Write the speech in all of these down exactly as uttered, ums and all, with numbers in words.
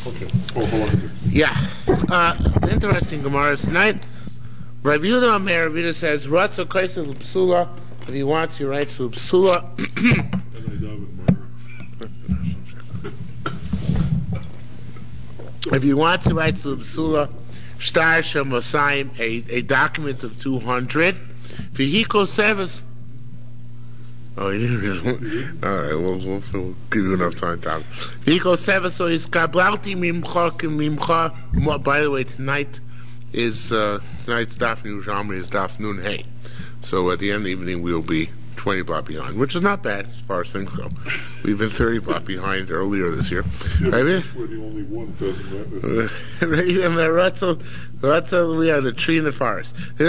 Okay. Oh, hold on. Yeah. Uh, interesting Gemara tonight. Rabbi Yehuda Omer, Rabbi Yehuda says, Ratzo Kaisa L'Psula. If he wants, he writes L'Psula. If you want to write L'Psula, Shtar Shem Mosayim, a document of two hundred. Vihiko Sevas. Oh, you didn't really. All right, we'll, we'll, we'll give you enough time, Tom. Vihiko Sevas, so he's Kablalti Mimcha Mimcha. By the way, tonight is, uh, tonight's Daf Nun Jamri is Daf Nun Hey. So at the end of the evening, we'll be twenty block behind, which is not bad as far as things go. We've been thirty block behind earlier this year. Yeah, right? We're the only one doesn't matter. We are the tree in the forest. He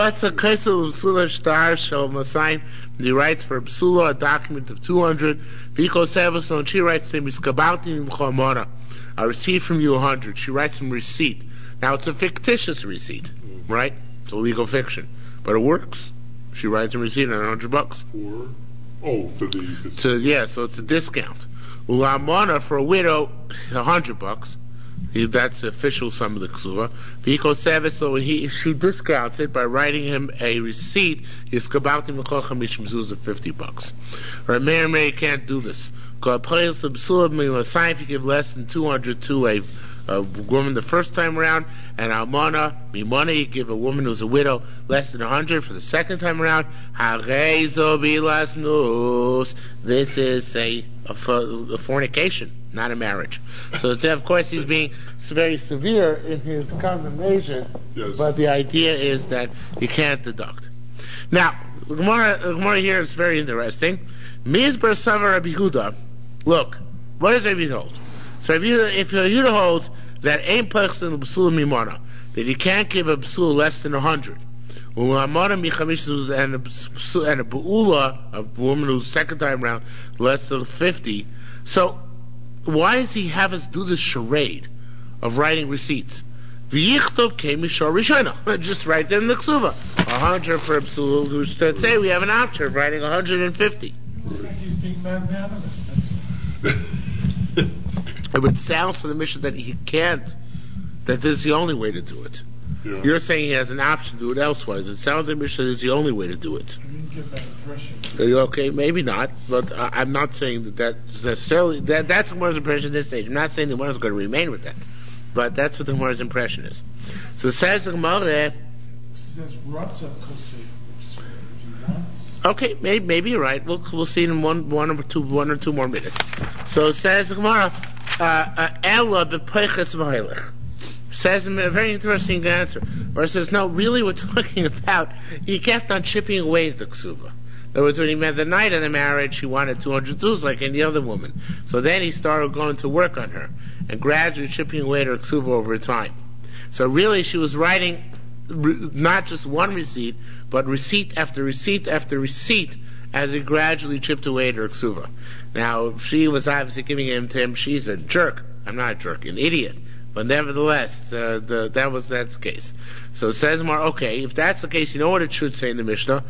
writes for Psula a document of two hundred. And she writes to him, I received from you one hundred. She writes him receipt. Now it's a fictitious receipt, right? It's a legal fiction, but it works. She writes a receipt on a hundred bucks. For oh, for the to yeah, so it's a discount. Ulamana for a widow, a hundred bucks. He, that's the official sum of the ksuva. Viko service, so he she discounts it by writing him a receipt. He's kabautim mechocham mishum zuz of fifty bucks. Or Mary Mary can't do this. If you give less than two hundred to a a woman the first time around, and almana, mimana, you give a woman who's a widow less than a hundred for the second time around. This is a, a, a fornication, not a marriage. So of course he's being very severe in his condemnation, yes. But the idea is that you can't deduct. Now, the Gemara, the Gemara here is very interesting. Mizbar Savar Rabbi Yehuda. Look, what does Rabbi Yehuda hold? So if Yehuda, if Yehuda holds that ein person b'sula mimana, that you can't give a b'sula less than a hundred, and a and a b'ula, a woman who's second time around, less than fifty. So why does he have us do this charade of writing receipts? V'yichtov came mishor rishona. Just write them in the ksuva. A hundred for a b'sula. Who's to say we have an option of writing a hundred and fifty? Looks like he's being magnanimous. That's It would sound for the mission that he can't, that this is the only way to do it. Yeah. You're saying he has an option to do it elsewise. It sounds like mission is the only way to do it. I didn't get that impression. Okay, maybe not, but uh, I'm not saying that that's necessarily, that, that's the Gemara's impression at this stage. I'm not saying the Gemara's going to remain with that, but that's what the Gemara's impression is. So it says the Gemara there. It says Ratza Kosei. If he wants. Okay, maybe, maybe you're right. We'll we'll see in one one or two one or two more minutes. So it says the Gemara, Ella b'peiches v'hoilech. Says a very interesting answer. Where it says, no, really, we're talking about he kept on chipping away the ksuva. In other words, when he met the night of the marriage, he wanted two hundred zuz like any other woman. So then he started going to work on her and gradually chipping away her ksuva over time. So really, she was writing not just one receipt, but receipt after receipt after receipt as he gradually chipped away at her ksuva. Now, she was obviously giving him to him, she's a jerk. I'm not a jerk, an idiot. But nevertheless, uh, the, that was that's the case. So it says more, okay, if that's the case, you know what it should say in the Mishnah?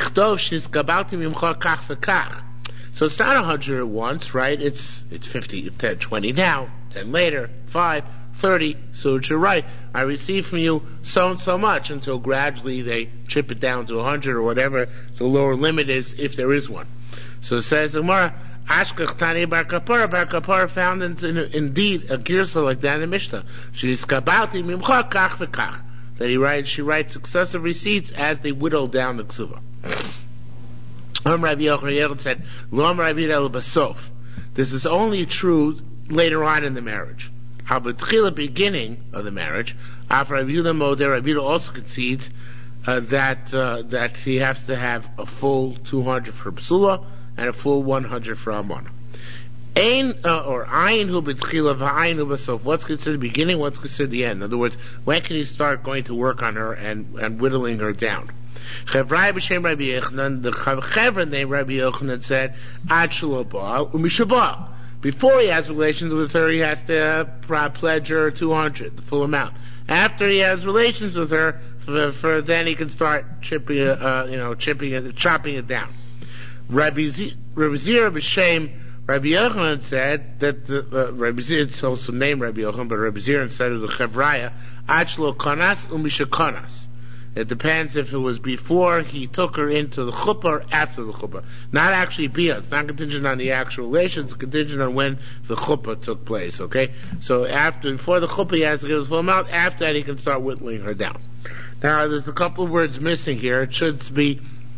So it's not a hundred at once, right? It's it's fifty, ten, twenty now, ten later, five, thirty. So it should write, I receive from you so and so much, until gradually they chip it down to a hundred or whatever the lower limit is, if there is one. So it says the Gemara, Ashkach Tani Bar Kapara, Bar Kapara found in, in, indeed a girsa like that in the Mishnah. She's kabauti mimcha kach v'kach. That he writes, she writes successive receipts as they whittle down the ksuva. Um Rabbi Yochanan said, Lom Rabbi El Basof. This is only true later on in the marriage. How b'tchila beginning of the marriage, after Rabbi Yehuda Moder, Rabbi Yehuda also concedes uh, that uh, that he has to have a full two hundred for psula and a full one hundred for almana. Ein uh, or ayin hu b'tchila v'ayin hu b'sof. What's considered the beginning? What's considered the end? In other words, when can he start going to work on her and, and whittling her down? Chevrai b'shem Rabbi Yochanan, the Chevra named Rabbi Yochanan said, Ad shelo ba'al u'mishaba'al. Before he has relations with her, he has to uh, pledge her two hundred, the full amount. After he has relations with her, for, for then he can start chipping, uh, you know, chipping it, chopping it down. Rabbi Zira b'shem Rabbi Yochanan said that the, uh, Rabbi Zir, it's also named Rabbi Yochanan, but Rabbi Zir said of the Chevraya, Achlo Konas Umisha Konas. It depends if it was before he took her into the chuppah or after the chuppah. Not actually bia. It's not contingent on the actual relations. It's contingent on when the chuppah took place. Okay, so after before the chuppah, he has to give the full amount. After that, he can start whittling her down. Now, there's a couple of words missing here. It should be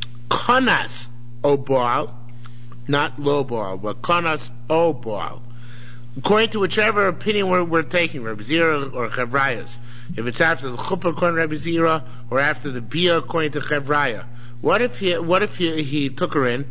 konas o baal, not lo baal, but konas o baal. According to whichever opinion we're, we're taking, Rabbi Zira or Chevrayas, if it's after the chuppah according to Rabbi Zira or after the bia according to Chevraya, what if he what if he, he took her in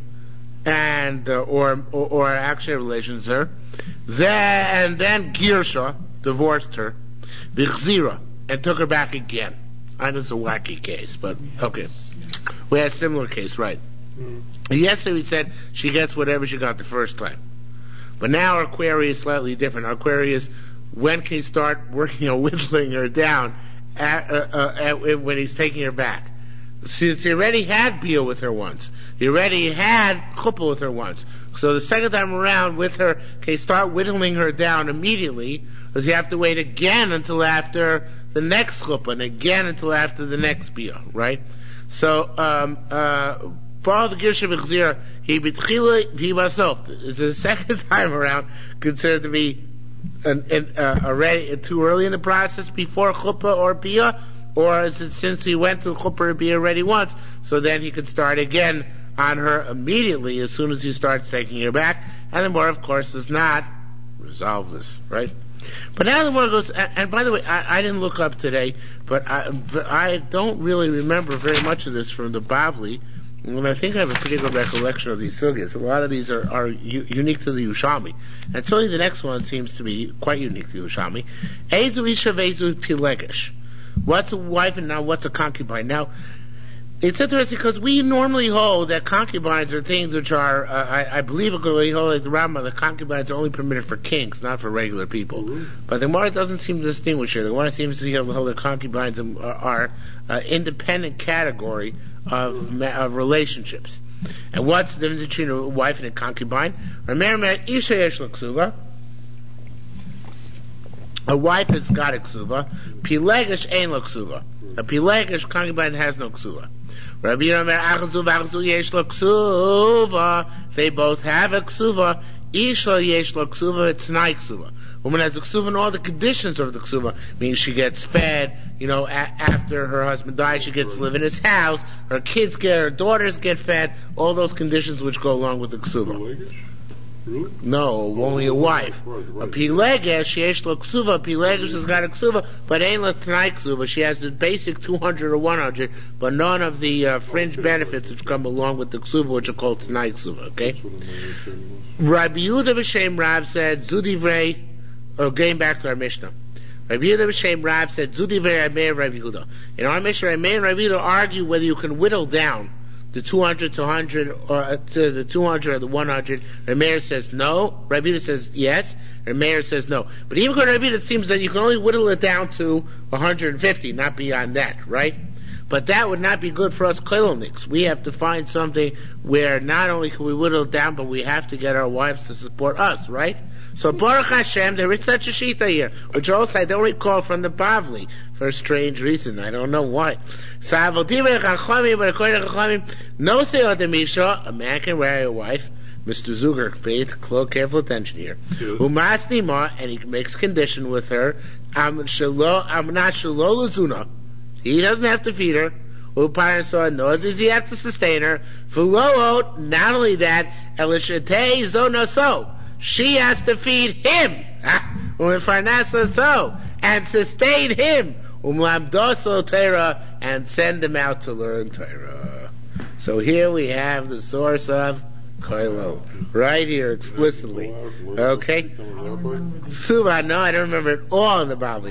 and uh, or, or or actually had relations with her, then and then Girsha divorced her, Bichzira, and took her back again? I know it's a wacky case, but okay, we had a similar case, right? Mm-hmm. Yesterday we said she gets whatever she got the first time. But now our query is slightly different. Our query is, when can he start working, you know, whittling her down at, uh, uh, at, when he's taking her back? Since he already had bia with her once, he already had chuppah with her once. So the second time around with her, can he start whittling her down immediately? Or does he have to wait again until after the next chuppah, and again until after the next bia, right? So, um, uh, Baal the Girsha B'chzira, he betchila v'basof. Is the second time around considered to be an, an, uh, already too early in the process before chuppah or bia, or is it since he went through chuppah or bia already once, so then he could start again on her immediately as soon as he starts taking her back? And the more, of course, does not resolve this, right? But now the more goes, and, and by the way, I, I didn't look up today, but I, I don't really remember very much of this from the Bavli. And I think I have a pretty good recollection of these sugyas. A lot of these are, are u- unique to the Yerushalmi. And certainly the next one seems to be quite unique to the Yerushalmi. Ezu isha vezu pilegesh. What's a wife and now what's a concubine? Now, it's interesting because we normally hold that concubines are things which are, uh, I, I believe we hold as the Rambam, the concubines are only permitted for kings, not for regular people. Mm-hmm. But the Gemara doesn't seem to distinguish here. The Gemara seems to hold that concubines are, are uh, independent category of, of relationships. And what's the difference between a wife and a concubine? A wife has got a ksuva. Pilegesh ain't lo ksuva. A pilegesh concubine has no ksuva. Rabbi Yomer achazu v'achazu yesh lo ksuva. They both have a ksuva. Isha yesh lo ksuva, it's not ksuva. Woman has a ksuva and all the conditions of the ksuva, meaning she gets fed, you know, a- after her husband dies, she gets to live in his house, her kids get, her daughters get fed, all those conditions which go along with the ksuva. Really? No, only a wife. A pilegesh, yesh lo ksuva, pilegesh has got a ksuva, but ain't lo t'nai ksuva. She has the basic two hundred or one hundred, but none of the uh, fringe benefits which come along with the ksuva, which are called t'nai ksuva, okay? Rabbi Yehuda b'Shem Rav said, Zudivrei, oh, going back to our Mishnah. Rabbi Yehuda b'Shem Rav said, Zudivrei Amei Rabbi Yehuda. In our Mishnah, Amei and Rabbi Yehuda argue whether you can whittle down the two hundred to one hundred, or uh, to the two hundred or the one hundred. Rameir says no. Rabbi Yehuda says yes. Rameir says no. But even according to Rabbi Yehuda, it seems that you can only whittle it down to one hundred fifty, not beyond that, right? But that would not be good for us kolonics. We have to find something where not only can we whittle it down, but we have to get our wives to support us, right? So Baruch Hashem, there is such a shita here, which also I don't recall from the Bavli for a strange reason. I don't know why. So Avodim Chachamim, but according to Chachamim, no se'odem isha, a man can marry a wife. Mister Zuger, pay close, careful attention here. Umasni ma, and he makes condition with her. Am shelo, am not shelo lezuna. He doesn't have to feed her. Uparasah, nor does he have to sustain her. V'loot, not only that, elishatei zonaso. She has to feed him. U'farnasa so. And sustain him. Umlamdoso Torah, and send him out to learn Torah. So here we have the source of Koilo. Right here, explicitly. Okay? Suva, no, I don't remember it all in the Bavli.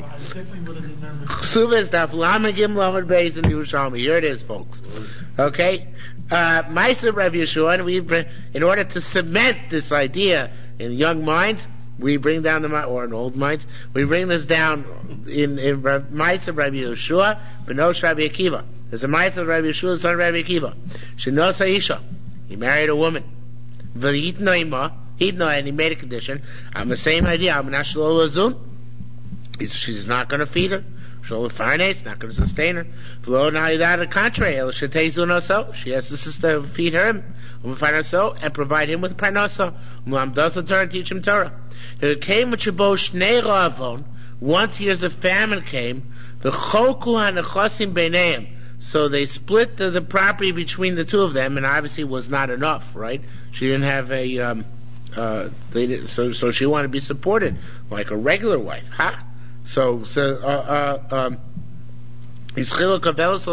Suva is daf lamagim lamed beis in Yerushalmi. Here it is, folks. Okay? Uh, Ma'aser Rav Yeshua, and we, in order to cement this idea in young minds, we bring down the, or in old minds, we bring this down in, in Ma'aser Rav Yeshua, Benosh Rabbi Akiva. There's a Ma'aser of Rabbi Yeshua, son of Rabbi Akiva. Shenosa Isha. He married a woman. V'yitnoima, He no, and he made a condition. I'm the same idea. I'm not shalolazun. She's not going to feed her. Shalolafine, not going to sustain her. V'lo now that the contrary. El shetezun also. She has to sustain, feed her, so and provide him with parnasa. Mom does the Torah and teach him Torah. It came with Shabo Shnei Ravon. Once years of famine came. The choku hanachasim beineim. So they split the, the property between the two of them, and obviously was not enough, right? She didn't have a, um, uh, they didn't, so so she wanted to be supported like a regular wife, huh? So so uh, uh, um, she started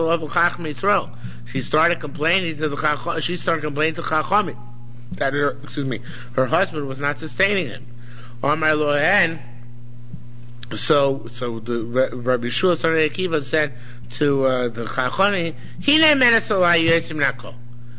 complaining to the she started complaining to Chachamim that her excuse me her husband was not sustaining him. Amar Lohen. So, so the Rabbi Shua Sarei Akiva said to uh, the Chachoni, "Hine menasolai yotzim nako."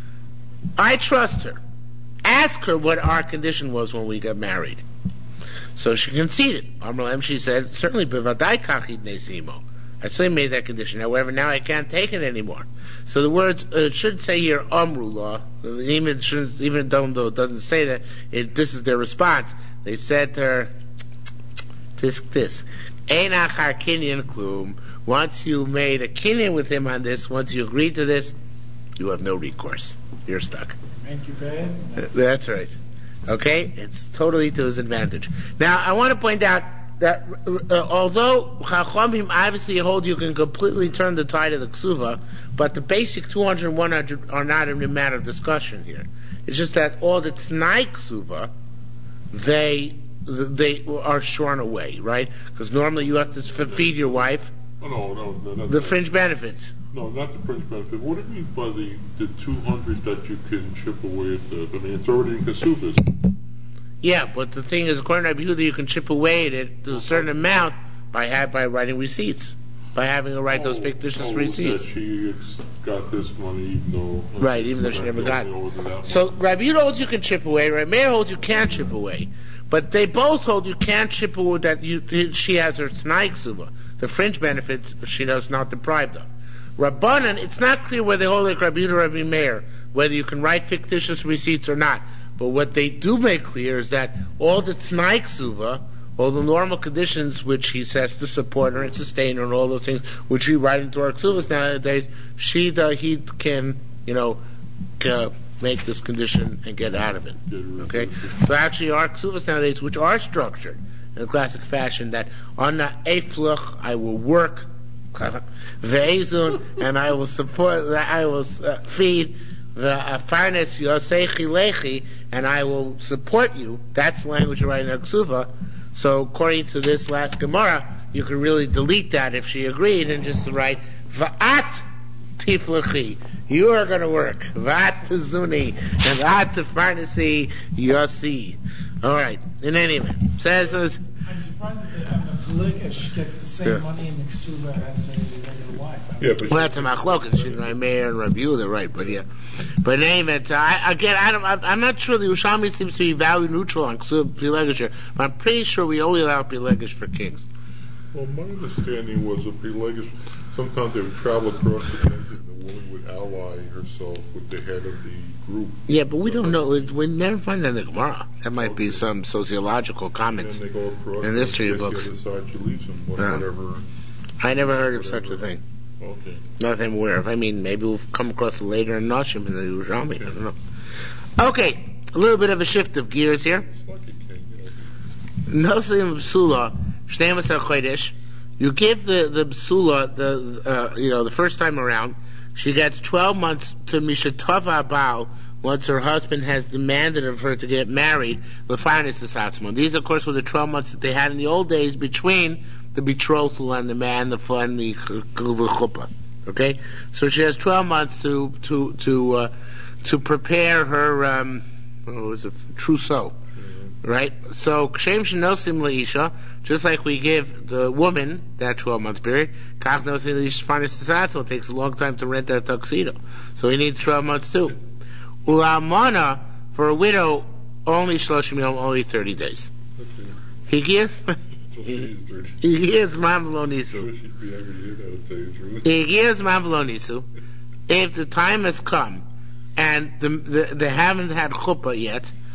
I trust her. Ask her what our condition was when we got married. So she conceded. Amrulem, she said, certainly bevadai kachid nesimo. I certainly made that condition. However, now I can't take it anymore. So the words uh, it should say here amrullah, even even though it doesn't say that. It, this is their response. They said to her, This, this. Einachar kinyan klum. Once you made a kinyan with him on this, once you agreed to this, you have no recourse. You're stuck. Thank you, Ben. That's right. Okay? It's totally to his advantage. Now, I want to point out that uh, although Chachamim obviously hold you can completely turn the tide of the ksuva, but the basic two hundred and one hundred are not a matter of discussion here. It's just that all the Tnai ksuva, they they are shorn away, right? Because normally you have to feed your wife. Oh, no, no, no. That's the not, fringe benefits. No, not the fringe benefit. What do you mean by the, the two hundred that you can chip away at the, I mean, it's already in Kesubas. Yeah, but the thing is, according to Rabbi Yehuda, you can chip away at it to a certain amount by have, by writing receipts, by having to write oh, those fictitious oh, receipts. That she got this money even though... Right, even though she never got it. So Rabbi Yehuda holds you can chip away, Rabbi Meir holds you can't chip away. But they both hold you can't chip away that you, she has her Tnai Ksuba. The fringe benefits she is not deprived of. Rabbanan, it's not clear whether they hold like Rabbi Yehuda or Rabbi Meir, whether you can write fictitious receipts or not. But what they do make clear is that all the Tnai Ksuba, all the normal conditions which he says to support her and sustain her and all those things which we write into our Ksuvas nowadays, she, the, he can, you know, uh, make this condition and get out of it. Okay? So actually our Ksuvas nowadays, which are structured in a classic fashion, that on the Eifluch I will work, Ve'ezun, and I will support, I will uh, feed, the afarnes yosechi lechi, and I will support you. That's the language you write in Aksuva. So according to this last Gemara, you could really delete that if she agreed and just write va'at tiflechi. You are going to work. Va'at tizuni and va'at tefarnesi yosi. All right. In any event, says. I'm surprised that the, um, the Pelikish gets the same yeah. money in the Ksuba as a regular wife. Yeah, but well, that's a machlokas. She and Meir and Rabbi Yehuda, right? But yeah, but in any event, uh, I, again, I don't, I'm not sure the Yerushalmi seems to be value neutral on Ksuba Pelikish here, but I'm pretty sure we only allow Pelikish for kings. Well, my understanding was a Pelikish. Sometimes they would travel across the desert, and the woman would ally herself with the head of the group. Yeah, but we don't know. We never find that in the Gemara. That might okay. be some sociological comments and then they go across in this tree books. The other side, she leaves them, whatever. I never heard of such a thing. Okay. Not that I'm aware of. I mean, maybe we'll come across it later in Nashim in the Yerushalmi. Okay. I don't know. Okay, a little bit of a shift of gears here. Nosim Psula, Shnei Masar Chodesh. You give the the Psula the uh, you know the first time around. She gets twelve months to Mishatava Baal once her husband has demanded of her to get married. L'farnes Satzmon. These, of course, were the twelve months that they had in the old days between the betrothal and the man, the and the, the chuppah. Okay, so she has twelve months to to to uh, to prepare her um, what was it, trousseau. Right? So, Kshem Shenosim Leisha, just like we give the woman that twelve month period, Kach Nosim Leisha Farnes Satzmon takes a long time to rent that tuxedo. So he needs twelve months too. Ulamana, for a widow, only Shloshim Yom, only thirty days. Okay. He gives, he gives Mamlonisu. He gives Mamlonisu. If the time has come, and the, the, they haven't had chuppah yet,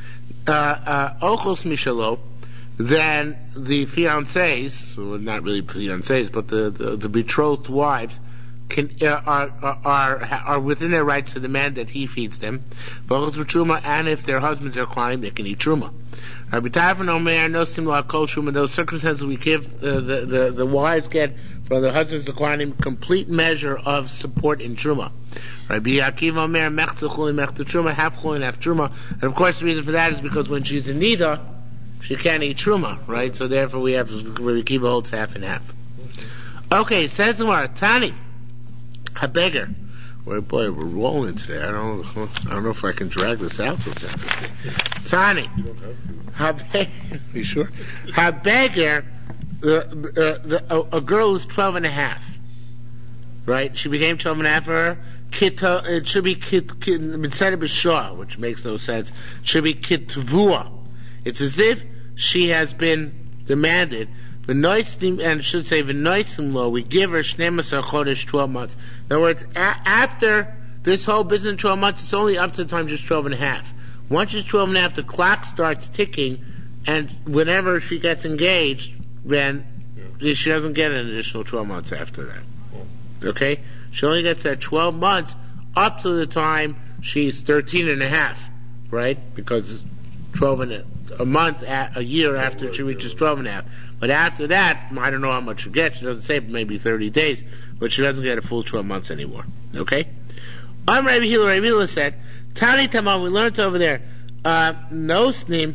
uh, uh, ochos mishalo, then the fiancés, well, not really fiancés, but the, the, the betrothed wives, can, uh, are, are, are within their rights to demand that he feeds them. And if their husbands are climbing, they can eat truma. Rabbi Tarfon Omer, no similar kol truma. Those circumstances we give, uh, the, the, the wives get from their husbands acquiring complete measure of support in truma. Rabbi Akiva Omer, mechta chulin, mechta truma, half chulin, half truma. And of course the reason for that is because when she's in nida, she can't eat truma, right? So therefore we have, Rabbi Akiva holds half and half. Okay, says the Gemara, Tani. A beggar. Well, boy, we're rolling today. I don't, I don't know if I can drag this out till ten fifteen. Tani. You don't have to. A beggar. You sure? A beggar. Uh, uh, the, a, a girl is twelve and a half. Right? She became twelve and a half for her. Kita, it should be kit, kit, instead of b'shah, which makes no sense. It should be kitvua. It's as if she has been demanded. V'noisim, and it should say v'noisim lo, we give her shneimasa chodesh, twelve months. In other words, a- after this whole business, twelve months, it's only up to the time she's twelve and a half. Once she's twelve and a half, the clock starts ticking, and whenever she gets engaged, then yeah. she doesn't get an additional twelve months after that. Oh. Okay? She only gets that twelve months up to the time she's thirteen and a half, right? Because twelve and a, a month, a, a year after she reaches twelve and a half. But after that, I don't know how much she gets. She doesn't say, maybe thirty days, but she doesn't get a full twelve months anymore. Okay? I'm Rabbi Hila. Rabbi Hila said, Tani Tamam, we learned over there, uh, no snim,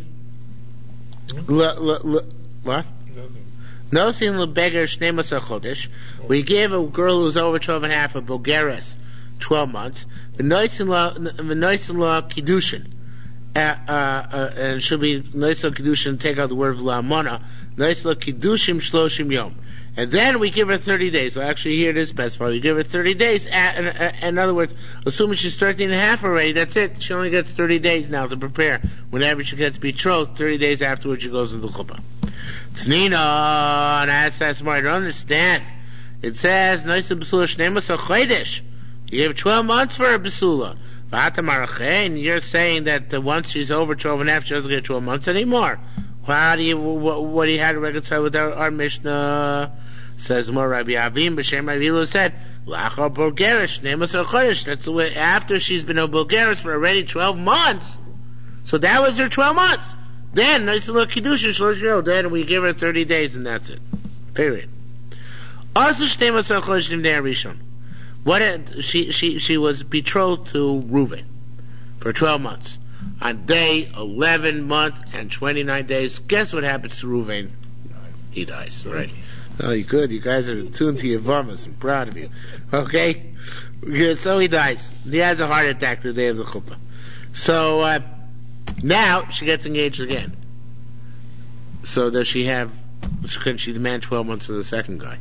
what? No snim lebeger shneimasa chodesh. We gave a girl who's over twelve and a half, a bogeres, twelve months. V'noisin la kiddushin. Uh, uh, uh, and it should be Noisla Kiddushin, take out the word V'la'amona, Noisla Kiddushim Shloshim Yom. And then we give her thirty days. So actually here it is specified. We give her thirty days. At, in, in other words, assuming she's thirteen and a half already, that's it. She only gets thirty days now to prepare. Whenever she gets betrothed, thirty days afterwards she goes into the chuppah. T'nina, and I asked that smart, I don't understand. It says, Noisla B'sula Shneimasa Chodesh. You gave her twelve months for her B'sula. And you're saying that uh, once she's over twelve and a half, she doesn't get twelve months anymore. How do you, what, what do you have to reconcile with our, our Mishnah? Says more Rabbi Avim, B'Shem Rabbi Hila said, L'achar Bulgarish, Nemas Chodesh. That's the way, after she's been a Bulgarish for already twelve months. So that was her twelve months. Then, nice little Kiddush, then we give her thirty days and that's it. Period. Also, Nemas Chodesh Nimdei Rishon. What she she she was betrothed to Reuven for twelve months. On day eleven month and twenty nine days, guess what happens to Reuven? He dies, right? Oh, you good. You guys are tuned to your varmas. I'm proud of you. Okay, yeah, so he dies. He has a heart attack the day of the chuppah. So uh, now she gets engaged again. So does she have? Can she demand twelve months for the second guy?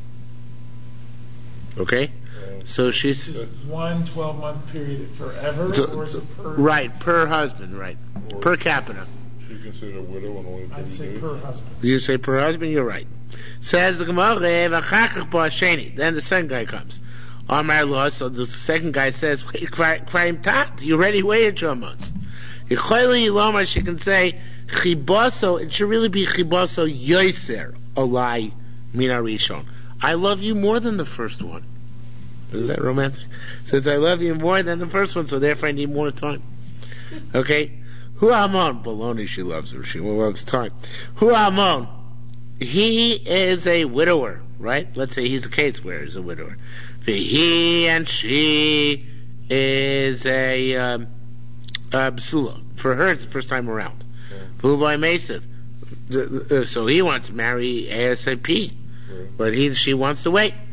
Okay. So she's just one twelve-month period forever, so, or is it per right per husband, right or per capita. She considered a widow and only. I'd say per husband. You say per husband, you're right. Says the Gemara, then the second guy comes. Amar law, so the second guy says, "Wait, crime tat, you already waited twelve months." She can say chibaso. It should really be chibaso yoser olai mina rishon. I love you more than the first one. Is that romantic? Since I love you more than the first one, so therefore I need more time. Okay? Hu Amon. Baloney, she loves her. She loves time. Hu Amon. He is a widower, right? Let's say he's a case where he's a widower. He and she is a, um, a b'sula. For her, it's the first time around. V'ubai Meisiv. So he wants to marry ASAP. But he, she wants to wait.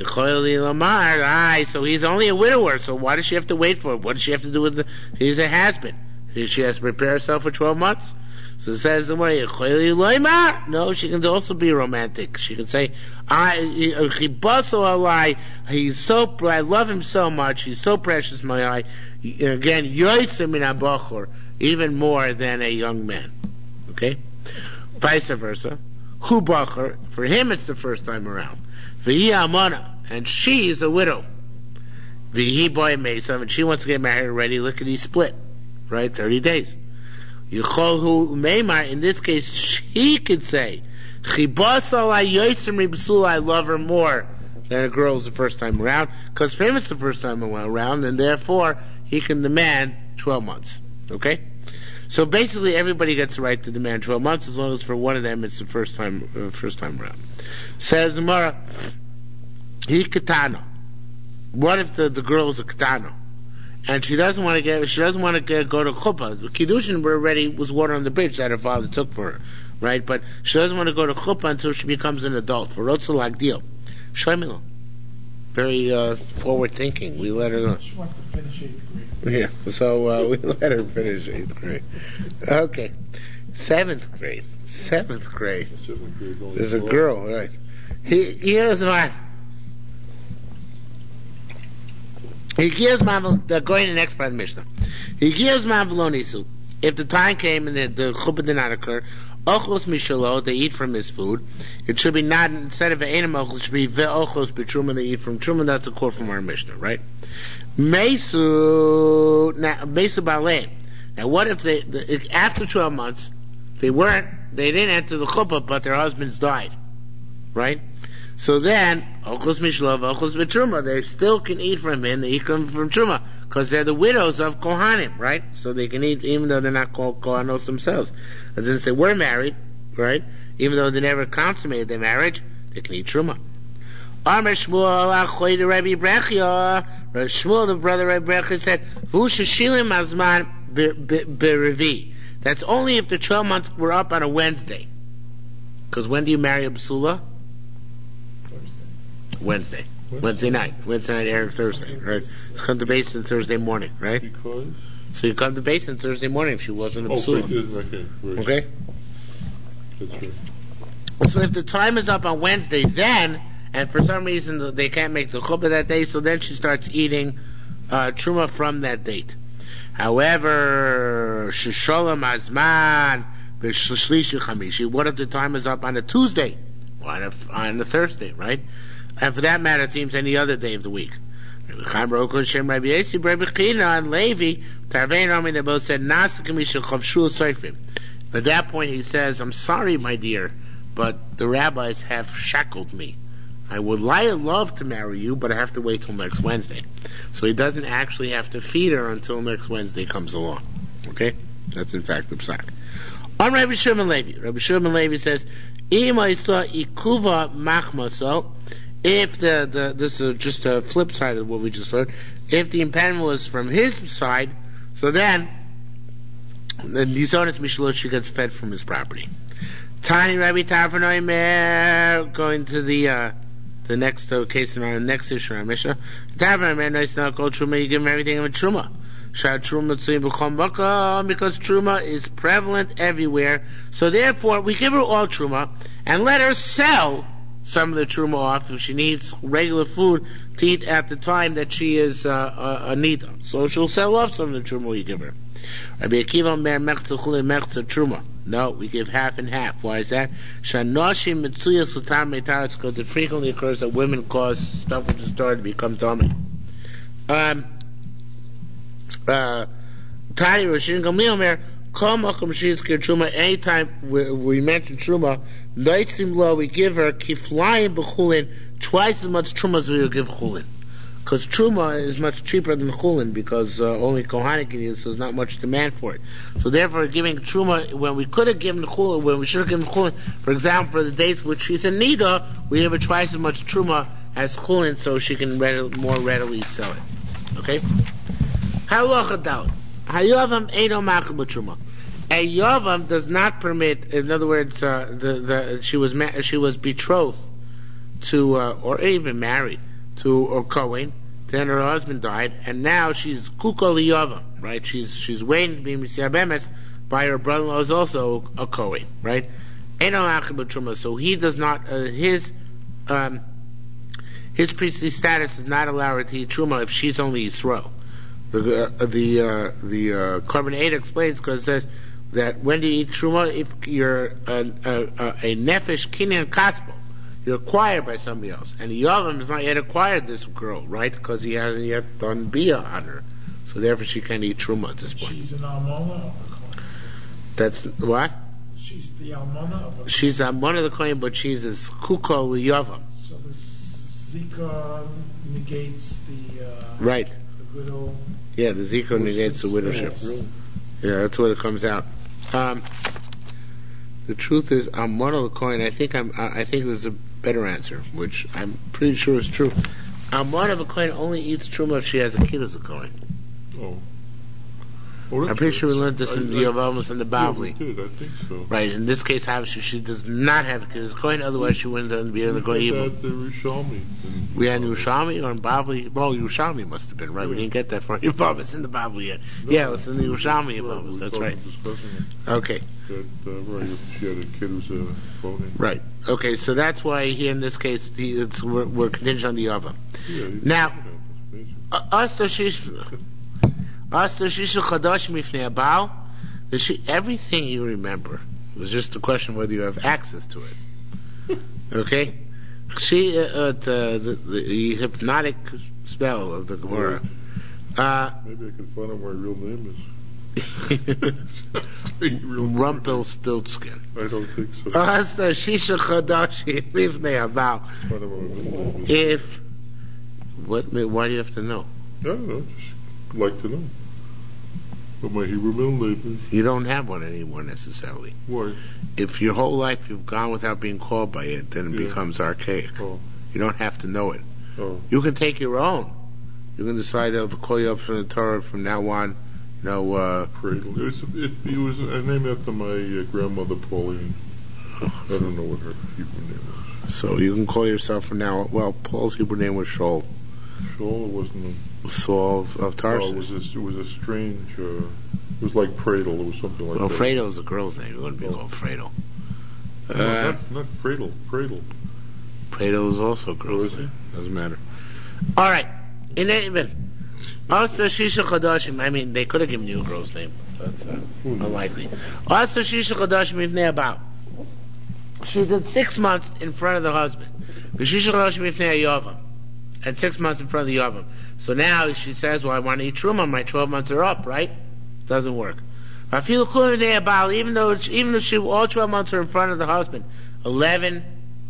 Aye, so he's only a widower, so why does she have to wait for it? What does she have to do with the, he's a husband. She has to prepare herself for twelve months. So it says the way, no, she can also be romantic. She can say, I, he's so, I love him so much, he's so precious, my eye. Again, even more than a young man. Okay? Vice versa. Hu Bachar, for him it's the first time around. V'hi Amana, and she's a widow. V'hi Boy Mesav, and she wants to get married already. Look at he split, right? Thirty days. Yicholhu Meimar, in this case, she could say, Chibasal ayotzim b'sula, I love her more than a girl's the first time around, because for him it's the first time around, and therefore he can demand twelve months. Okay? So basically everybody gets the right to demand twelve months, as long as for one of them it's the first time uh, first time around. Says the Gemara, he katana. What if the, the girl is a katana? And she doesn't want to get, she doesn't want to get, go to chuppah. Kiddushin already was water on the bridge that her father took for her, right? But she doesn't want to go to chuppah until she becomes an adult. For Rotzel Agdil. Shloimelo. Very uh, forward thinking. We let her know. She wants to finish eighth grade. Yeah, so uh, we let her finish eighth grade. Okay. Seventh grade. Seventh grade. Seventh grade, only There's a twelve. girl, right? He, here's what. He gives Mavel, they're going to the next part of the Mishnah. He gives Mavelonisu. If the time came and the, the chuppah did not occur, ochlos mishalo, they eat from his food. It should be not, instead of ve'enim ochlos, it should be ve'ochlos b'truma, they eat from truma. That's a quote from our Mishnah, right? Mesu, now, mesu baleim. Now what if they, the, after twelve months, they weren't, they didn't enter the chuppah, but their husbands died, right? So then, ochlos mishlov, ochlos b'truma, they still can eat from him, they eat from, from truma, because they're the widows of Kohanim, right? So they can eat, even though they're not called Kohanos themselves. And since they were married, right? Even though they never consummated their marriage, they can eat truma. Amar Shmuel, achoy the Rebbe Brechia, Shmuel, the brother Rebbe Brechia said, Vu sheshilim azman berevi. That's only if the twelve months were up on a Wednesday. Because when do you marry a basula? Wednesday. Wednesday night. Wednesday night, Erev Thursday, right? So come to base on Thursday morning, right? Because? So you come to base on Thursday morning if she wasn't a Oh, so it basula. is, okay. Right. Okay? That's right. So if the time is up on Wednesday, then, and for some reason they can't make the chuppah that day, so then she starts eating uh, truma from that date. However, shesholam azman b'shlishi chamishi. What if the time is up on a Tuesday? Or on a, on a Thursday, right? And for that matter, it seems any other day of the week. Chaim Roko Shem Rabbi Yossi, Rabbi China, and Levi, Tarvein Rami, they both said, Nasakim Yishal Chavshul Seifim. At that point, he says, I'm sorry, my dear, but the rabbis have shackled me. I would li- love to marry you, but I have to wait till next Wednesday. So he doesn't actually have to feed her until next Wednesday comes along. Okay? That's in fact the psak. On Rabbi Shimon Levi, Rabbi Shimon Levi says, Ima Isla Ikuva Machmaso. If the, the, this is just a flip side of what we just learned, if the impediment was from his side, so then, the Nizonis Mishlosh, she gets fed from his property. Tani Rabbi Tarfanoi Mer, going to the, uh, the next uh, case in our next issue, our Mishnah. Tarfanoi Mer, no, it's not called Truma, you give him everything in a Truma. Shad Truma Tzuim B'chom Baka, because Truma is prevalent everywhere, so therefore, we give her all Truma, and let her sell some of the truma off if she needs regular food to eat at the time that she is uh, a, a nida. So she'll sell off some of the truma we give her. Rabbi Akiva mer mechza chule mechza truma. No, we give half and half. Why is that? Shanoshim mitzuya sutam meitaretz, because it frequently occurs that women cause stuff which is started to become tummy. Um, uh, Tani Roshin Gamliel mer kol makom sheyizkir truma. Anytime we, we mention truma, Noitzim lo, we give her kiflayim b'chulin, twice as much truma as we would give chulin. Because truma is much cheaper than chulin, because uh, only Kohanim can use, so there's not much demand for it. So therefore, giving truma, when we could have given chulin, when we should have given chulin, for example, for the dates which she's in nida, we give her twice as much truma as chulin, so she can readily, more readily sell it. Okay? Halacha doubt. Hayavam eino machal b'truma. A yavam does not permit. In other words, uh, the the she was ma- she was betrothed to uh, or even married to a Kohen. Then her husband died, and now she's kukol yavam, right? She's she's waiting to be Misiya Bemes by her brother-in-law is also a Kohen, right? Eno achim b'truma. So he does not uh, his um, his priestly status does not allow her to eat truma if she's only Yisrael. The uh, the uh, the uh, Carbon eight explains because it says that when do you eat truma? If you're a, a, a nefesh kinyan kaspo, you're acquired by somebody else, and the yavam has not yet acquired this girl, right? Because he hasn't yet done bia on her, so therefore she can't eat truma at this point. She's an almona. That's what? She's the almana of a She's almana of the kohen, but she's a kuko liyavam. So the zika negates the uh, Right. the widow. Yeah, the zika negates the widowship. Yeah, that's what it comes out. Um, the truth is, almana of the kohen. I think I'm. I think there's a better answer, which I'm pretty sure is true. Almana of a kohen only eats truma if she has a kid as a kohen. Oh. Oh, I'm pretty sure we learned this in the Yavamas and the Bavli. Yeah, we did, I think so. Right, in this case, obviously, she does not have a kid as a kohen, otherwise she wouldn't be able to go evil. We had that Yerushalmi. We had Yerushalmi or in Bavli. Well, Yerushalmi must have been, right? Yeah. We didn't get that far Yavamas in the Bavli yet. No, yeah, it was in the Yerushalmi no, Yavamas, we that's were right. discussing it. Okay, That, uh, right, if she had a kid who's a voting. right. Okay, so that's why here in this case, the, it's, we're, we're contingent on the Yava. Yeah, you Now, can do that, that's basic. Uh, Asta Shish Asta Shisha Chadash Mifnei Abal. She, everything you remember was just a question whether you have access to it. Okay? She, uh, uh, the, the, the hypnotic spell of the Gemara. Uh, Maybe I can find out what my real name is. real Rumpelstiltskin. I don't think so. Asta Shisha Chadash Mifnei Abal. Find out what my real name is. If, what, why do you have to know? I don't know, just like to know. What my Hebrew middle name is. You don't have one anymore necessarily. Why? If your whole life you've gone without being called by it, then it Yeah. becomes archaic. Oh, You don't have to know it. oh. You can take your own. You can decide they'll call you up from the Torah from now on. You know, uh, Cradle. It was, it, it was I named after my uh, grandmother Pauline. I don't know what her Hebrew name was. so you can call yourself from now on. Well, Paul's Hebrew name was Shaul. Shaul, it wasn't a, Saul of oh, Tarsus. it was a, it was a strange, uh, it was like Pradle, it was something like well, that. Fredo's a girl's name. It wouldn't be Oh. called Fredo. No, Uh, not, not Pradle, Pradle. Fredo is also a girl's Oh, is it? name. Doesn't matter. All right. In any event, also Shisha Chadashim. I mean, they could have given you a girl's name. That's uh, Who knows? unlikely. Also Shisha Chadashim Mifnei Abal. She did six months in front of the husband. Shisha Chadashim Mifnei Yavam. And six months in front of the Yavam. So now she says, well, I want to eat Truma. My twelve months are up, right? Doesn't work. I feel cool in there about even though it's, even though she all twelve months are in front of the husband, eleven,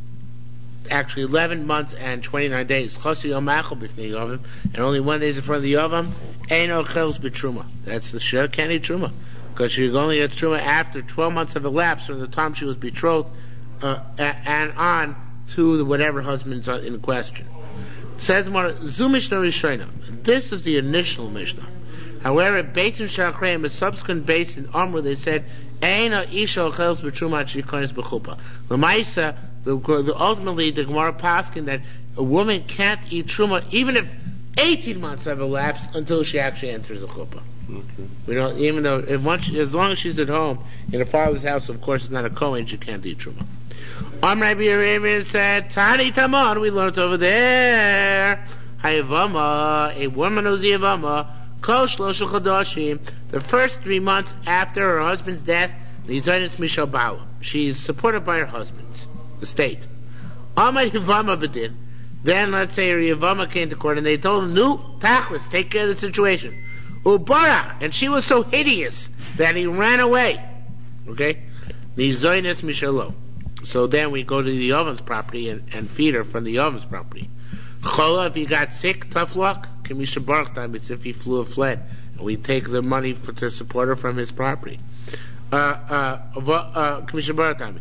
actually eleven months and twenty nine days. Chasi Yom Achol b'fnei Yavam, and only one day is in front of the Yavam. Ein ochels b'truma. That's the shir can't eat Truma because she only gets Truma after twelve months have elapsed from the time she was betrothed uh, and on to the whatever husband's in question. Says more Zu Mishnah Rishona. This is the initial Mishnah. However, Beit and Shachreim, a subsequent base in Amr, they said, "Eina isha ochels b'truma shikonis b'chupa." L'maisa, the ultimately the Gemara paskin that a woman can't eat truma even if eighteen months have elapsed until she actually enters the chuppah. Okay. We don't, even though if once, as long as she's at home in her father's house, of course, it's not a kohen, she can't eat truma. Am Rabbi Yehuda said, Tani Tamar, we learned over there. Hayavama, a woman who's Yavama, Kol Shlosha Chodashim, the first three months after her husband's death, Nizaynis Mishal Bala. She's supported by her husband's estate. Amar Yavama Bedin. Then let's say her Yavama came to court and they told him, no, Tachlis, take care of the situation. Ubarach, and she was so hideous that he ran away. Okay? Nizaynis Mishalo. So then we go to the Yovin's property and, and feed her from the Yovin's property. Chola, if he got sick, tough luck. Kamisha Baruch time, it's if he flew or fled. And we take the money for, to support her from his property. Uh, uh, uh, Kamisha Baruch time.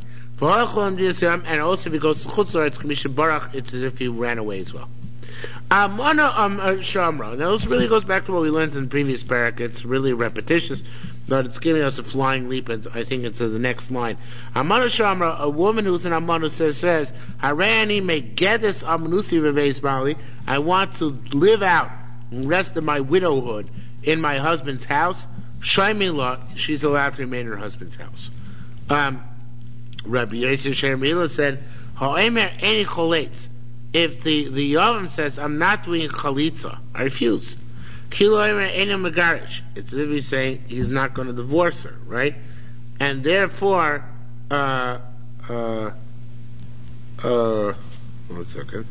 And also if he goes to Chutzor, it's Kamisha Baruch, it's as if he ran away as well. Amana um, uh, Shamra. Now this really goes back to what we learned in the previous parak. It's really repetitious, but it's giving us a flying leap, and I think it's uh, the next line. Amana Shamra, a woman who's an Amana says, says, Harani may get this Amanusi Reveis Bali. I want to live out the rest of my widowhood in my husband's house. Shaimila, she's allowed to remain in her husband's house. Um, Rabbi Yosef Shermila said, Ha'emer any choletz. If the, the Yavam says, I'm not doing chalitza, I refuse. Kilo Emer Eina Megarish. It's as if he's saying he's not going to divorce her, right? And therefore, uh, uh, uh, one second.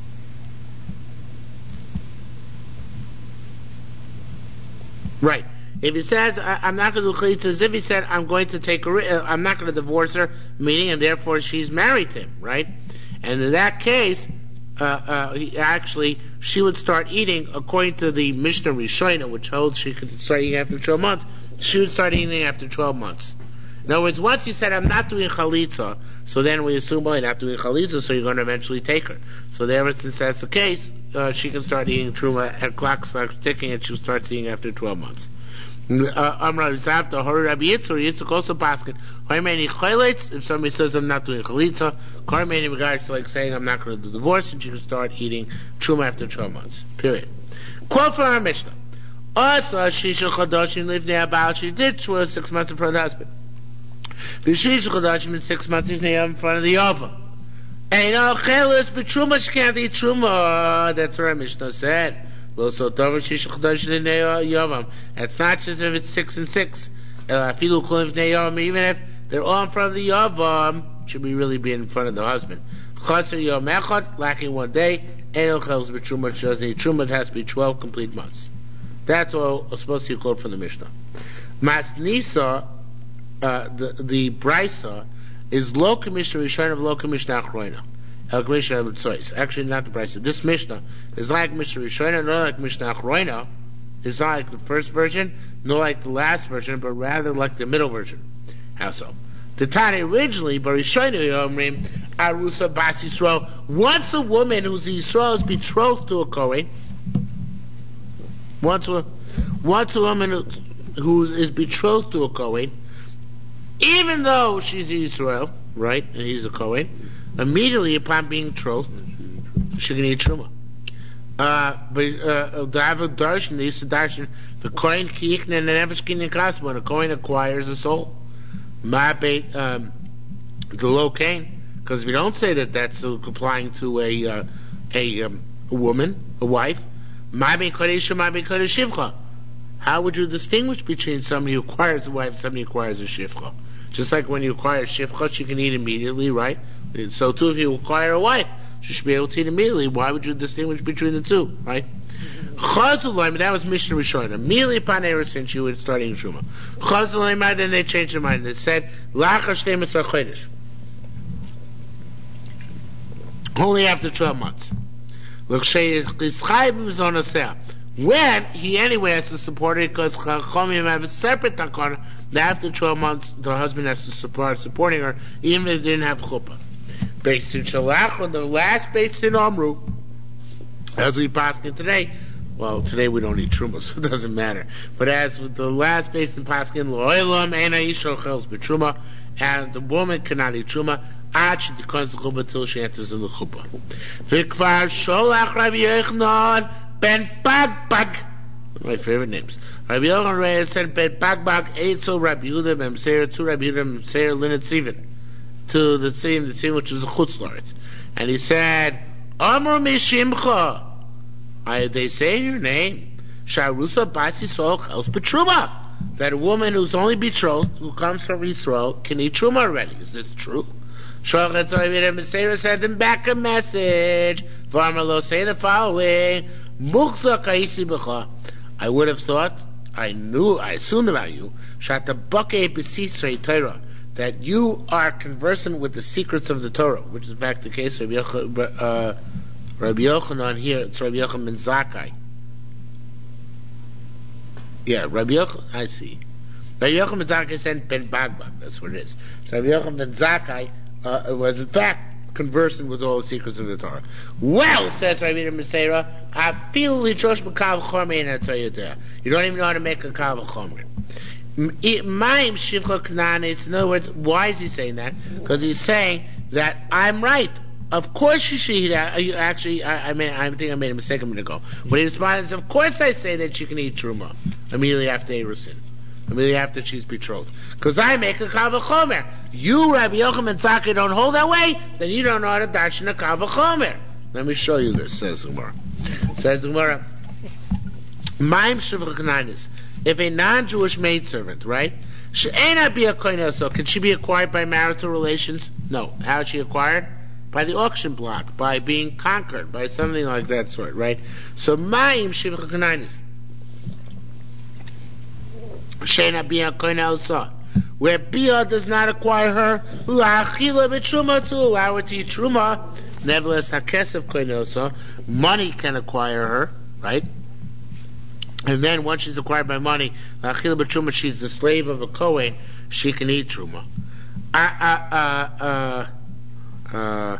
Right. If he says, I, I'm not going to do chalitza, as if he said, I'm going to take her, uh, I'm not going to divorce her, meaning, and therefore she's married to him, right? And in that case, uh, uh, he, actually, she would start eating, according to the Mishnah Rishona, which holds she could start eating after twelve months, she would start eating after twelve months. In other words, once he said, I'm not doing chalitza, so then we assume, well, you're not doing chalitza, so you're going to eventually take her. So there, since that's the case, uh, she can start eating truma, her clock starts ticking, and she'll start eating after twelve months. Amra Zavta, Hori Rabbi Yitzchak, Yitzchak also paskin. If somebody says, I'm not doing chalitza, Karmeni in regards to like saying, I'm not going to do divorce, and she can start eating truma after twelve months. Period. Quote from our Mishnah. Asa Shisha Chadashim lived there about, she did truma six months in front of the husband. B'shisha Chadashim in six months in front of the Yava. And no chelis, but truma, she can't eat truma. That's what our Mishnah said. It's not just if it's six and six. Uh, even if they're all in front of the Yavam, should we really be in front of the husband? Lacking one day, Truma, she doesn't need Truma, it has to be twelve complete months. That's all supposed to be quote from the Mishnah. Mas Nisa, uh, the, the Brisa, is Lo Commissioner Rishon of Lo Commissioner Achroina. Actually, not the Brisa. This Mishnah is like Mishnah Rishona, not like Mishnah Achroina. It's not like the first version, nor like the last version, but rather like the middle version. How so? The Tani originally, but Rishona Yomrim, Arusa Bas Yisrael. Once a woman who's Yisrael is betrothed to a Kohen, once a, once a woman who, who is betrothed to a Kohen, even though she's Yisrael, right, and he's a Kohen, immediately upon being betrothed, she can eat truma. Uh, but uh, the Avod Darshan, they used to darshan the Kohen Kiikna and the Nefesh Kinyan Kasma. The Kohen acquires a soul. Ma beit um, the Lo Kain, because we don't say that that's applying to a uh, a, um, a woman, a wife. Ma beit Kodesh, Ma beit Kodesh Shivcha. How would you distinguish between somebody who acquires a wife and somebody who acquires a shivcha? Just like when you acquire a shivcha, she can eat immediately, right? So too, if you acquire a wife, she should be able to eat immediately. Why would you distinguish between the two, right? Chazulaim, that was Mishnah Rishona. Immediately upon Eresin, she would start eating truma. Chazulaim, then they changed their mind. They said, Lacha Shtemis HaChodesh. Only after twelve months. When he anyway has to support it, because Chachamim have a separate takana, that after twelve months, the husband has to support supporting her, even if they didn't have chuppah. Based in Shalach, the last based in Amru, as we paskin today, well, today we don't eat truma, so it doesn't matter. But as with the last based in paskin, lo'elam ein ha'isha chels b'truma, and the woman cannot eat truma, ad she becomes the chuppah till she enters in the chuppah. V'kvar sholach Rabbi Yochanan ben Bagbag, one of my favorite names. Rabbi Yochanan said ben Bagbag eitzel Rabbi Yehuda ben Meseir to Rabbi Yehuda ben Meseir linet tzivin, to the tzivin, the tzivin which is a chutz la'aretz, and he said, Amar mishimcha, I, they say in your name, Sharusa Bas Yisrael chels b'truma, that a woman who's only betrothed, who comes from Yisrael, can eat truma already. Is this true? Shochet Rabbi Meseir sent them back a message. Varmalo, say the following: Muchza kaisi b'cha. I would have thought, I knew, I assumed about you, Shata Bakei b'sisrei Torah, that you are conversant with the secrets of the Torah, which is in fact the case of Rabbi Yochanan, uh, Rabbi Yochanan here. It's Rabbi Yochanan ben Zakkai. Yeah, Rabbi Yochanan. I see. Rabbi Yochanan ben Zakkai sent ben Bagbag. That's what it is. So Rabbi Yochanan ben Zakkai uh, was in fact conversant with all the secrets of the Torah. Well, says Rabbi Meseira, I feel litrosh b'kav chomer in HaTorah. You don't even know how to make a kav chomer. Ma'im shivcha knanis. In other words, why is he saying that? Because he's saying that I'm right. Of course you should eat that. Actually, I, I, mean, I think I made a mistake a minute ago. When he responded, of course I say that she can eat truma immediately after Erusin, immediately after she's betrothed. Because I make a kav chomer. You, Rabbi Yochanan ben Zakkai, don't hold that way, then you don't know how to darshan a kav chomer. Let me show you this, says the Gemara. Says the Gemara, Ma'im shivcha knanis. If a non-Jewish maidservant, right, she'ena be a kohen, so can she be acquired by marital relations? No. How is she acquired? By the auction block, by being conquered, by something like that sort, right? So, ma'im shivcha knanis. Sheina Bia Koina also. Where Bia does not acquire her, La'achila b'truma, to allow her to eat truma. Nevertheless, Hakesef Koina also. Money can acquire her, right? And then once she's acquired by money, La'achila b'truma, she's the slave of a Kohen, she can eat truma. Uh, uh, uh, uh, uh,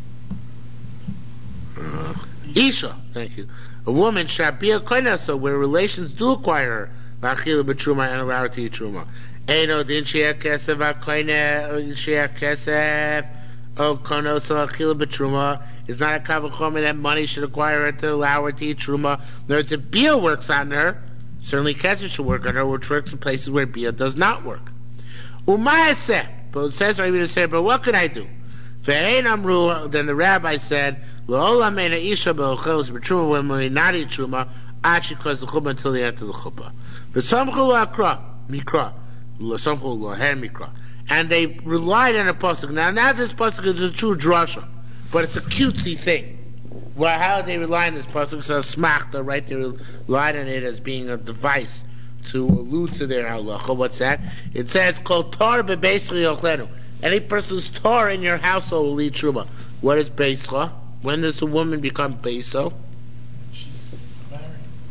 uh, Isha, thank you. A woman, Shabia Koinasa, where relations do acquire her, La'achila b'truma, and allow her to eat truma. Eino din she'er kesef ha'koine, she'er kesef, o konoso achila b'truma, is not a kavachomer that money should acquire her to allow her to eat truma. In other words, if Bia works on her, certainly kesef should work on her, which works in places where Bia does not work. Umayaseh, but it says right here, say, but what can I do? Ve'ein amru, then the rabbi said, Lo'olam eina isha be'ochelos b'truma, when we not eat truma, achi kos the chuppah until the end of the chuppah. V'samchu lo'akra, mikra, l'samchu lo'her mikra. And they relied on a pasuk. Now, now this pasuk is a true drasha, but it's a cutesy thing. Well, how they rely on this pasuk? So smachta, right? They relied on it as being a device to allude to their halacha. What's that? It says, Kol tar be'beischa yochlenu. Any person who's tar in your household will eat truma. What is beischa? When does the woman become beiso? She's married.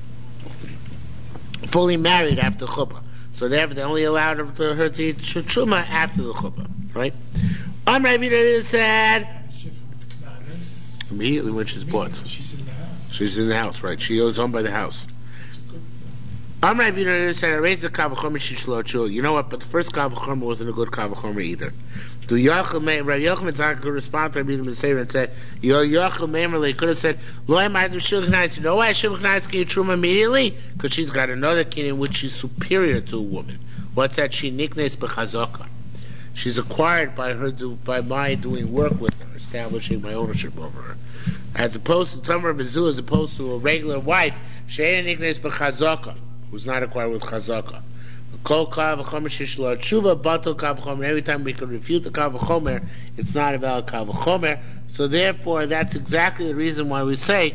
Fully married after chuppah. So therefore they only allowed her to, her to eat truma after the chuppah, right? Am Rabbi Yehuda said immediately when she's bought. She's in the house. She's in the house, right? She goes home by the house. It's a good thing. Am Rabbi Yehuda said, I raised the kavachomer shishlo chul. You know what? But the first kavachomer wasn't a good kavachomer either. Do Yachel Meir, Rabbi Yochanan could respond to Rabbi Yehuda and said, Yo Yachel Meir, could have said, Lo am I do shulchan. You know why shulchan can eat truma immediately? Because she's got another kin in which she's superior to a woman. What's that? She niknes b'chazaka. She's acquired by her do, by my doing work with her, establishing my ownership over her. As opposed to Tamar Bezu, as opposed to a regular wife, she'en niknes b'chazaka, who's not acquired with chazaka. Kol kav v'chomer shishlo tshuva batel kav v'chomer. Every time we can refute the kav v'chomer, it's not a valid kav v'chomer. So therefore, that's exactly the reason why we say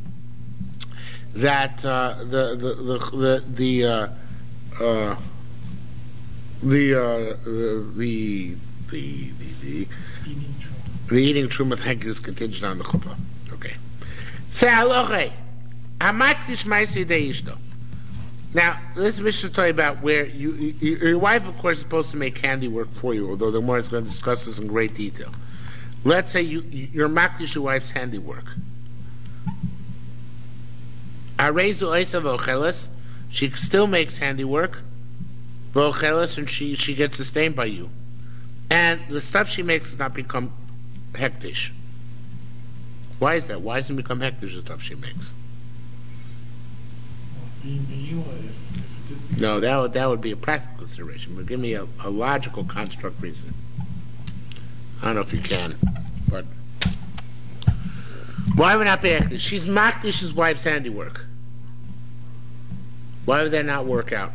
that uh, the the the the uh, uh, the, uh, the the the the Eating truma. the eating truma thank you is contingent on the chuppah. Okay. Say halacha. Hamakdish ma'aseh deishto. Now, this Mishnah is talking about where you, you, your wife, of course, is supposed to make handiwork for you, although the Gemara is going to discuss this in great detail. Let's say you, you're makdish your wife's handiwork. Arezu oisa v'ocheles, she still makes handiwork, v'ocheles, and she, she gets sustained by you. And the stuff she makes does not become hektish. Why is that? Why doesn't it become hektish, the stuff she makes? No, that would, that would be a practical consideration. But give me a, a logical construct reason. I don't know if you can, but why would not be hektish? She's makdish's wife's handiwork. Why would that not work out?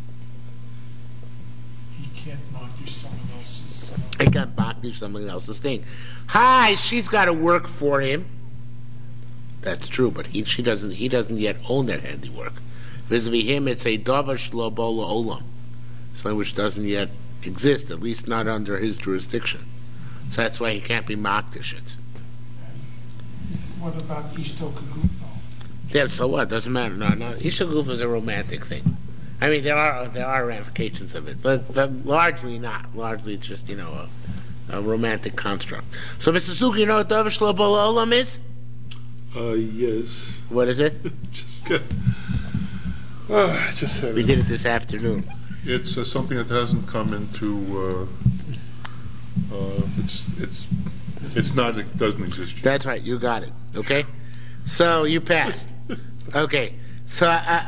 He can't makdish someone else's. Uh, He can't makdish someone else's thing. Hi, she's got to work for him. That's true, but he she doesn't. He doesn't yet own that handiwork. Vis-a-vis him, it's a davar shlo bo la'olam, something which doesn't yet exist, at least not under his jurisdiction. So that's why he can't be makdish it. what about Ishto Kagufo? Yeah, so what? Doesn't matter. No, no. Ishaguf is a romantic thing. I mean, there are there are ramifications of it, but, but largely not. Largely, it's just you know a, a romantic construct. So, Mister Suki, you know what davar shlo bo la'olam is? Uh, yes. What is it? just get, uh, just had We it. did it this afternoon. It's uh, something that hasn't come into. Uh, uh, it's it's it's not. It doesn't exist yet. That's right. You got it. Okay. So you passed. Okay. So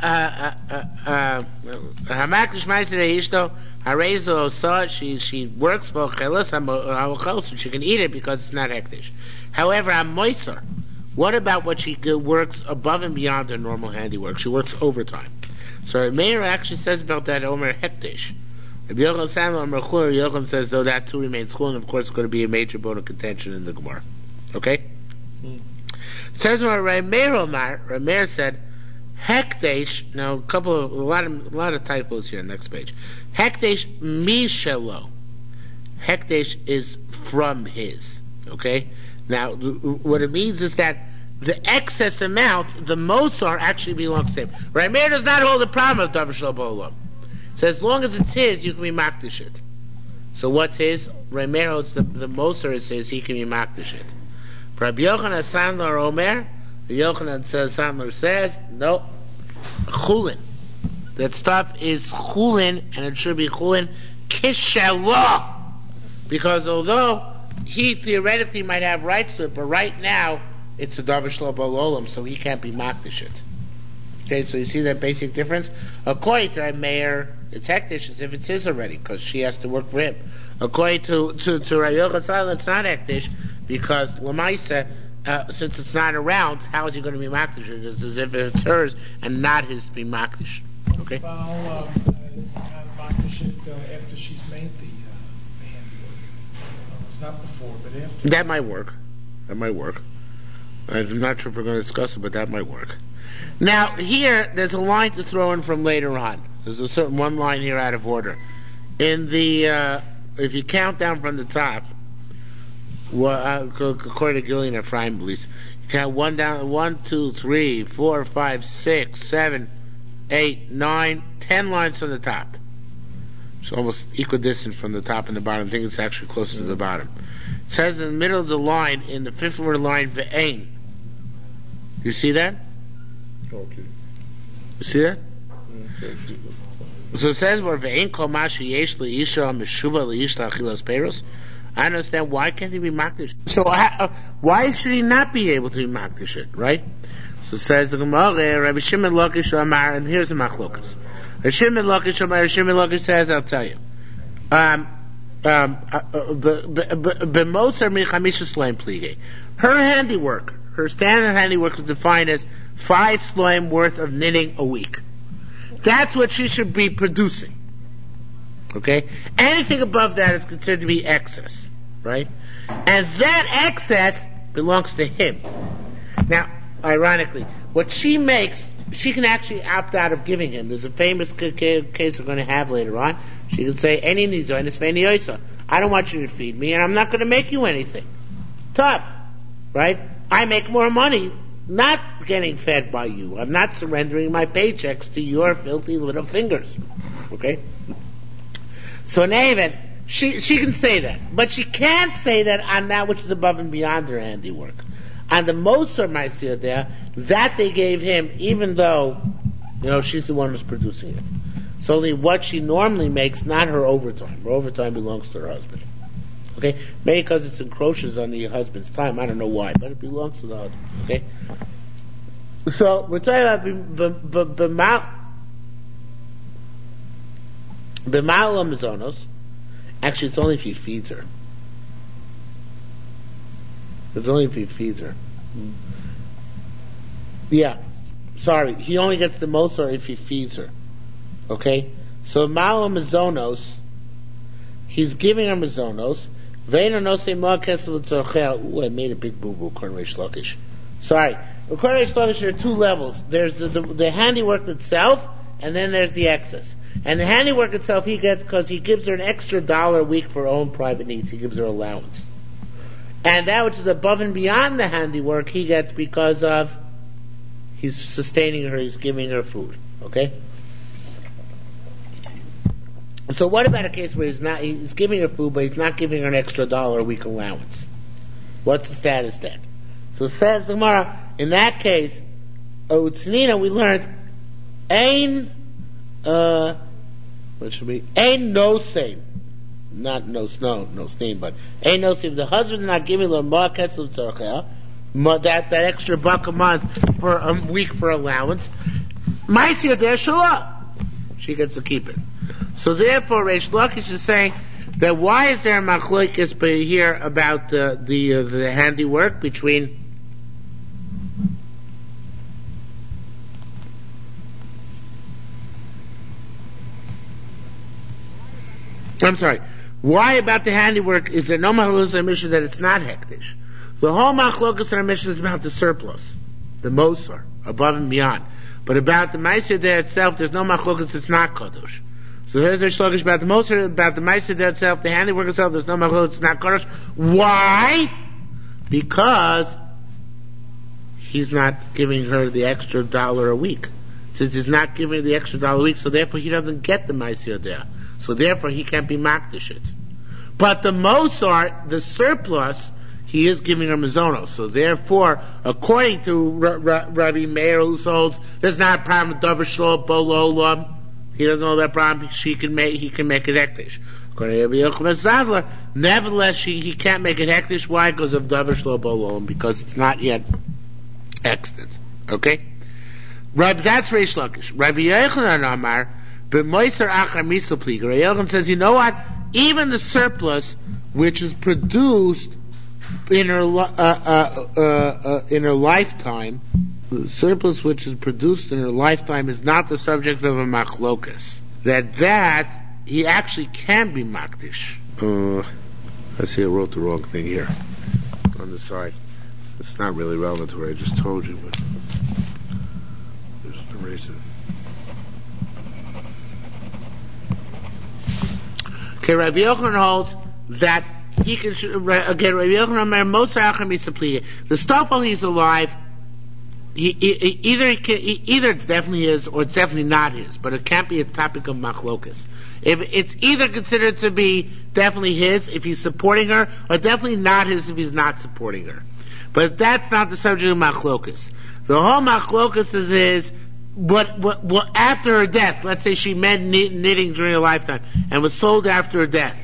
Hamakish Ma'aseh Ishto Harezo saw she she works for chelas so she can eat it because it's not hektish. However, I'm moiser. What about what she works above and beyond her normal handiwork? She works overtime. So Meir actually says about that Omer hektish. Rabbi Yochanan says though that too remains chul, and of course it's going to be a major bone of contention in the Gemara. Okay. Mm. It says Rameir Omar. Rameir said, Hekdesh, now a couple of, a lot of, a lot of typos here, next page. Hekdesh mishelo. Hekdesh is from his, okay? Now, what it means is that the excess amount, the Mosar, actually belongs to him. Rameir does not hold the problem of Davar Shel Ba'olam. So as long as it's his, you can be makdish it. So what's his? Rameir holds the, the Mosar is his, he can be makdish it. Rabbi Yochanan Sandler Omer, Yochanan Sandler says, no, chulin. That stuff is chulin, and it should be chulin kishalah. Because although he theoretically might have rights to it, but right now it's a davar shel ba'olam, so he can't be makdish it. Okay, so you see that basic difference? According to Rameir, it's hektish as if it's his already, because she has to work for him. According to to to Rabbi Yochanan, it's not hektish, because Lamaisa, uh, since it's not around, how is he going to be makdish? It's as if it's hers and not his to be makdish. Okay. Baal um, is makdish it uh, after she's made the, uh, the handiwork. Uh, it's not before, but after. That might work. That might work. I'm not sure if we're going to discuss it, but that might work. Now, here, there's a line to throw in from later on. There's a certain one line here out of order. In the, uh, if you count down from the top, well, uh, according to Gillian Ephraim, please, you count one down, one, two, three, four, five, six, seven, eight, nine, ten lines from the top. It's almost equidistant from the top and the bottom. I think it's actually closer to the bottom. It says in the middle of the line, in the fifth word line, ve'ein. You see that? Okay. You see that? Okay. So it says, where ve'ein kol ma sheyesh le'isha meshuba le'ish la'achilas peiros. I understand, why can't he be makdish? So uh, why should he not be able to be makdish it, right? So it says, the Gemara, Rabbi Shimon Lakish Amar, and here's the machlokas. Rabbi Shimon Lakish Amar, Rabbi Shimon Lakish says, I'll tell you. Um, um, b'mosar michamisha slaim plige. Her handiwork, her standard handiwork is defined as five slaim worth of knitting a week. That's what she should be producing. Okay? Anything above that is considered to be excess. Right? And that excess belongs to him. Now, ironically, what she makes, she can actually opt out of giving him. There's a famous case we're going to have later on. She can say, "Any nizonis ve'eni yoisa." I don't want you to feed me, and I'm not going to make you anything. Tough, right? I make more money not getting fed by you. I'm not surrendering my paychecks to your filthy little fingers. Okay? So in any event, she she can say that, but she can't say that on that which is above and beyond her handiwork. On the Moser Maisir there, that they gave him, even though, you know, she's the one who's producing it. It's only what she normally makes, not her overtime. Her overtime belongs to her husband. Okay? Maybe because it encroaches on the husband's time. I don't know why, but it belongs to the husband. Okay? So, we're talking about B'ma'al Amazonos. Actually, it's only if he feeds her. It's only if he feeds her. Yeah. Sorry. He only gets the Moser if he feeds her. Okay? So, Ma'al Amazonos, he's giving her Mazonos. Ve'ena no se ma'akes l'tzorchea. Ooh, I made a big boo-boo, according to Reish Lakish. Sorry. According to Reish Lakish, there are two levels. There's the, the, the handiwork itself, and then there's the excess. And the handiwork itself he gets because he gives her an extra dollar a week for her own private needs. He gives her allowance. And that which is above and beyond the handiwork he gets because of he's sustaining her, he's giving her food. Okay? So what about a case where he's not, he's giving her food, but he's not giving her an extra dollar a week allowance? What's the status then? So says the Gemara, in that case, Utznina, we learned, Ein, uh, what should be? Ein no same. Not no snow, no steam, but Ein no same. The husband is not giving her more ketzel tzorchea, that, that extra buck a month for a week for allowance. Ma'asir der shalah. She gets to keep it. So therefore, Reish Lakish is saying that why is there a machlokes here about uh, the uh, the handiwork between I'm sorry. Why about the handiwork is there no machlokes in our mission that it's not hektish? The whole machlokes in our mission is about the surplus, the Moser, above and beyond. But about the Ma'aseh Deh itself, there's no machlokas, it's not Kadosh. So here's the Shlokish about the Moser, about the Ma'aseh Deh itself, the handiwork itself, there's no machlokas, it's not Kadosh. Why? Because he's not giving her the extra dollar a week. Since he's not giving her the extra dollar a week, so therefore he doesn't get the Ma'aseh Deh. So therefore he can't be makdish it. But the Mosar, the surplus, he is giving her mazonos. So therefore, according to R- R- Rabbi Meir, who holds there's not a problem with davar shlo bololam, he doesn't know that problem. She can make, he can make it hektish. According to Rabbi Yochanan Zadler, nevertheless, she, he can't make it hektish. Why? Because of davar shlo bololam, because it's not yet extant. Okay. Rabbi, that's Reish Lakish. Rabbi Yochanan Amar, but Moiser Achar Misal Pliga. Rabbi Yochanan says, you know what? Even the surplus, which is produced in her uh, uh, uh, uh, in her lifetime, the surplus which is produced in her lifetime is not the subject of a machlokas. That that he actually can be makdish. Uh, let's see, I wrote the wrong thing here on the side. It's not really relevant to what I just told you, but just erase it. Okay, Rabbi Yochanan holds that he can, again, Rabbi Yochanan, most the stuff while he's alive, he, he, either he can, either it's definitely his or it's definitely not his, but it can't be a topic of machlokas. If it's either considered to be definitely his if he's supporting her, or definitely not his if he's not supporting her. But that's not the subject of machlokas. The whole machlokas is, is what, what, what, after her death, let's say she made knitting during her lifetime and was sold after her death.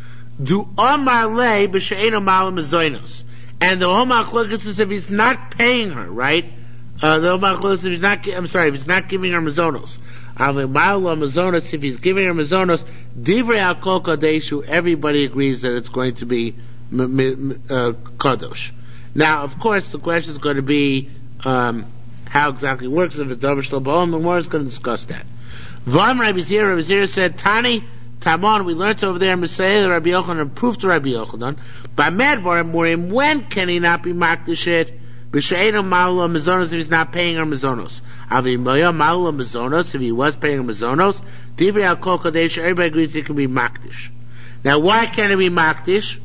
Do Amar Le b'she'eno malam mezonos. And the whole machlokas is if he's not paying her, right? Uh, the whole machlokas if he's not, I'm sorry, if he's not giving her mazonos. Malam mazonos, if he's giving her mazonos, divrei al kol kadeshu, everybody agrees that it's going to be m- m- uh, kadosh. Now, of course, the question is going to be, um, how exactly it works. If it's davar shlo ba'olam, the Gemara is going to discuss that. Vam Rabbi Zira, Rabbi Zira said, Tani, Tamon, we learned over there in Messiah, Rabbi Yochanan proved to Rabbi Yochanan, by Medvar Murim, when can he not be makdish it? B'she'eno malula mazonos, if he's not paying her mazonos. Avi moya malula mazonos, if he was paying her mazonos, divrei al kol kadesh, everybody agrees he can be makdish. Now, why can't he be makdish?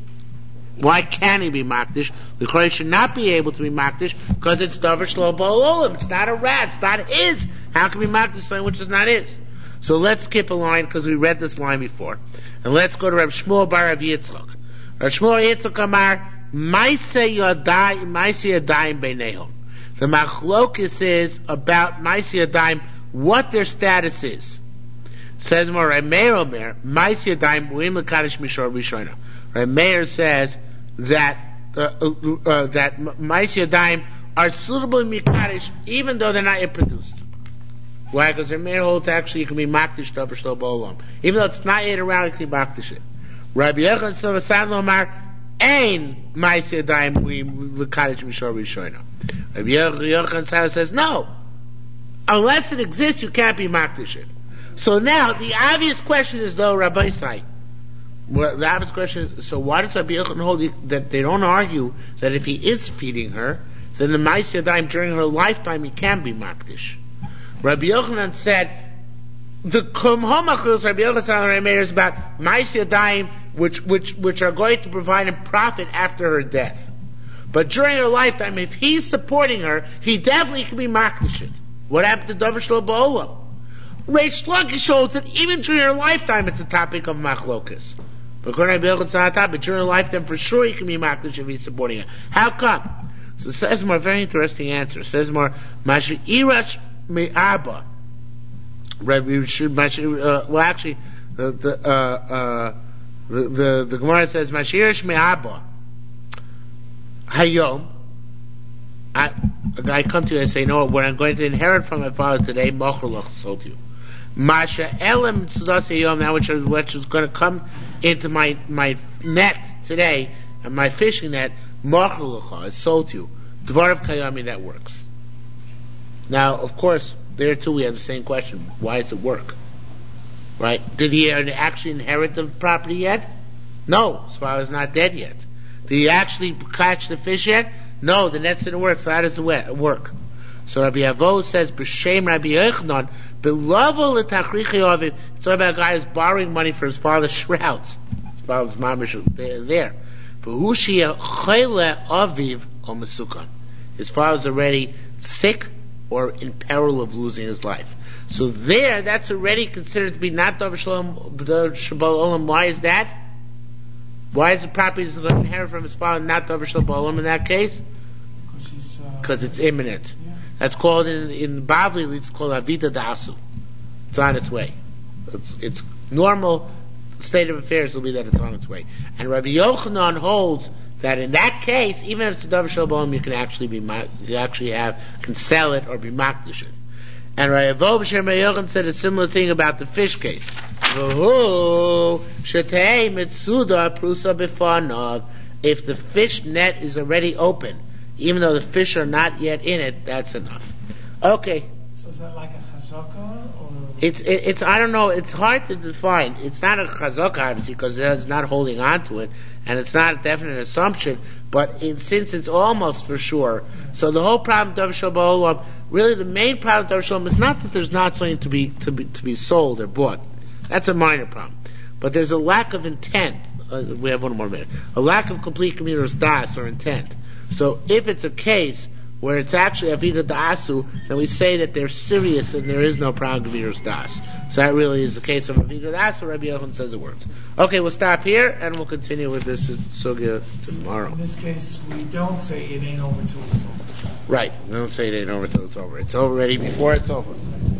Why can he be makdish? The Kohen should not be able to be makdish because it's davar shlo ba'olam. It's not a rat. It's not his. How can we makdish something which is not his? So let's skip a line because we read this line before, and let's go to Rav Shmuel bar Rav Yitzchak. Rav Shmuel Yitzchak Amar Ma'aseh Yadayim Ma'aseh Yadayim Beinehom. The machlokus is about Ma'aseh Yadayim, what their status is. It says more Rav Meir Omer Ma'aseh Yadayim Muim L'Kadosh Mishor Rishona. Rav Meir says that uh, uh, uh, that Ma'aseh Yadayim are suitable in Mikadosh even though they're not yet produced. Why? Because Rav Meir holds actually you can be makdish davar shlo ba'olam. Even though it's not yet around, you can be makdish it. Rabbi Yochanan Savasad Lomar Ein Ma'aseh Yadayim Muim L'Kadosh Mishor Rishona. Rabbi Yochanan says no. Unless it exists, you can't be makdish it. So now the obvious question is though, Rabbi Sai. Well, the obvious question is, so why does Rabbi Yochanan hold that they don't argue that if he is feeding her, then the Ma'aseh Yadayim during her lifetime he can be makdish? Rabbi Yochanan said, the Kum Homachus, Rabbi Yochanan is about Ma'aseh Yadayim, which, which, which are going to provide him profit after her death. But during her lifetime, if he's supporting her, he definitely can be makdish it. What happened to davar shlo ba'olam? Reish Lakish shows that even during her lifetime, it's a topic of machlokas. But according to Rabbi Yochanan, it's not a topic. During her lifetime, for sure he can be makdish if he's supporting her. How come? So it says more, very interesting answer. It says more, Masha Irash Me'aba. Rabbi should, uh, well actually, the, the, uh, uh, the, the, the Gemara says, Masha Irash Me'aba. Hayom. I, I come to you and say, no, what I'm going to inherit from my father today, Mocholach sold you. Masha Elam Tzudas Hayom, now which is, which is going to come into my, my net today, and my fishing net, Mocholach, I sold you. Dvarav Kayami, that works. Now, of course, there too we have the same question. Why does it work? Right? Did he actually inherit the property yet? No, his father's not dead yet. Did he actually catch the fish yet? No, the nets didn't work, so how does it work? So Rabbi Avo says, B'Shem Rabbi Yochanan, Belovo l'tachrichi aviv. It's all about a guy who's borrowing money for his father's shrouds. His father's mamish is there. V'hushia choyle aviv o mesukan. His father's already sick or in peril of losing his life. So there, that's already considered to be not Davar Shalom Shabbat Olam. Why is that? Why is the property he's going to inherit from his father not Davar Shalom Olam in that case? Because uh, it's imminent. Yeah. That's called in in Bavli. It's called Avida Dasu. It's on its way. It's, it's normal state of affairs will be that it's on its way. And Rabbi Yochanan holds that in that case, even if it's Davar Shalom Olam, you can actually be you actually have can sell it or be makdish it. And Rabbi B'Shem Rabbi Yochanan said a similar thing about the fish case. If the fish net is already open, even though the fish are not yet in it, that's enough. Okay. So is that like a chazaka or? It's it, it's I don't know. It's hard to define. It's not a chazaka obviously because it's not holding on to it, and it's not a definite assumption. But it, since it's almost for sure, yeah. So the whole problem of Davar Shalom Olam, really the main problem of Davar Shalom is not that there's not something to be to be to be sold or bought. That's a minor problem. But there's a lack of intent. Uh, we have one more minute. A lack of complete communer's das or intent. So if it's a case where it's actually Avida Da'asu, then we say that they're serious and there is no problem of communer's das. So that really is the case of Avida Da'asu. Rabbi Yochanan says it works. Okay, we'll stop here and we'll continue with this sugya tomorrow. In this case, we don't say it ain't over till it's over. Right. We don't say it ain't over till it's over. It's over already before it's over.